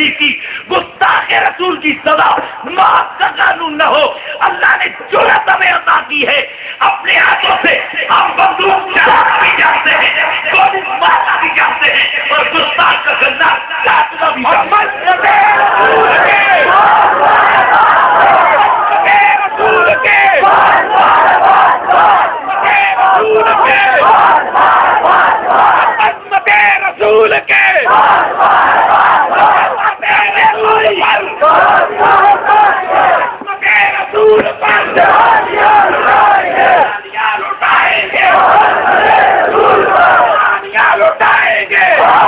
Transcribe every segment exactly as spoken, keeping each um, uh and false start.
کسی کی گستاخ رسول کی سزا موت کا قانون نہ ہو. اللہ نے جرأت ہمیں عطا کی ہے. اپنے ہاتھوں سے ہم بندوق چلانا بھی جانتے ہیں, گولی مارنا بھی جانتے ہیں, اور گستاخ کا گندا کاٹنا بھی جانتے رسول کے رسول لٹائیں گے لٹائیں گے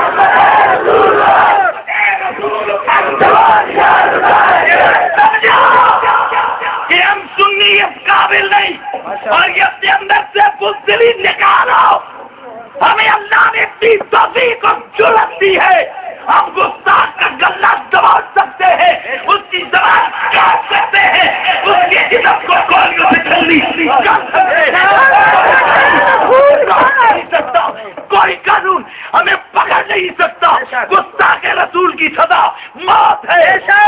کہ ہم سنی اس قابل نہیں, اور یہ اپنے اندر سے بزدلی نکالو. ہمیں اللہ نے اتنی توفیق اور جرأت دی ہے, ہم گستاخ کا گلا دبا سکتے ہیں, اس کی زبان کاٹ سکتے ہیں, اس کے جسم کو گولیوں سے چھلنی کر سکتے ہیں. کوئی قانون ہمیں پکڑ نہیں سکتا. گستاخ رسول کی سزا موت ہے.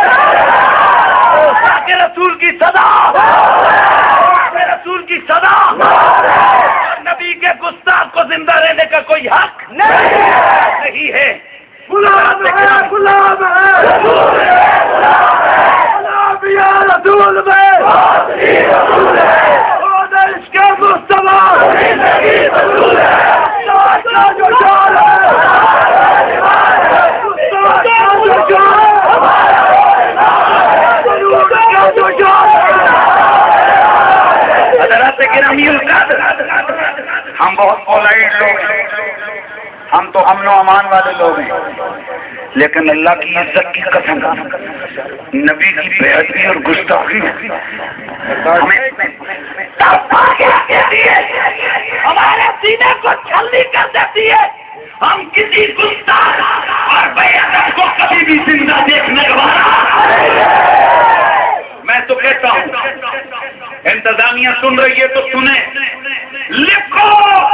گستاخ رسول کی سزا رسول کی سزا. نبی کے گستاخ کو زندہ رہنے کا کوئی حق نہیں ہے. غلام ہے, غلام ہے, رسول ہے, غلام یا رسول میں رسول ہے. خود عشق مصطفیٰ زندگی رسول ہے. جو جان ہے جو جان حضرات گرامی القدر, ہم بہت پولائٹ لوگ ہیں, ہم تو امن و امان والے لوگ ہیں, لیکن اللہ کی عزت کی قسم نبی کی بے ادبی اور گستاخی ہمارے سینے کو چھلنی کر دیتی ہے. ہم کسی گستاخ اور بے ادب کو کبھی بھی زندہ دیکھنے والا. میں تو کہتا ہوں انتظامیہ سن رہی ہے تو سنیں, لکھو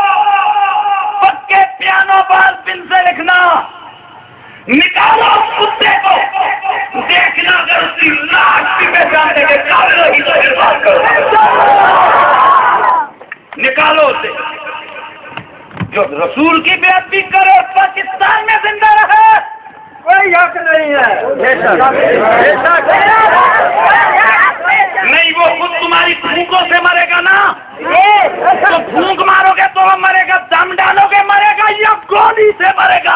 پکے پیانو باز بن سے لکھنا, نکالو کتے کو, دیکھنا اگر اس کی لاش کی پہچان دے کے قابل ہی تو پھر بات کرو. نکالو اسے جو رسول کی بے ادبی کرے, پاکستان میں زندہ رہے, کوئی حق نہیں ہے. نہیں, وہ خود تمہاری پھونکوں سے مرے گا نا, تو پھونک مارو گے تو وہ مرے گا, دم ڈالو گے مرے گا, یا گولی سے مرے گا؟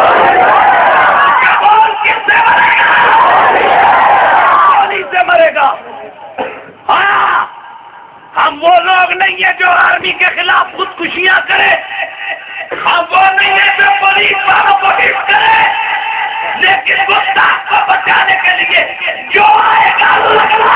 کس سے مرے گا؟ گولی سے مرے گا. ہاں, ہم وہ لوگ نہیں ہیں جو آرمی کے خلاف خودکشیاں کرے, ہم وہ نہیں ہیں جو پولیس والوں کو ہٹ کرے, لیکن گستاخ کو بچانے کے لیے جو آئے گا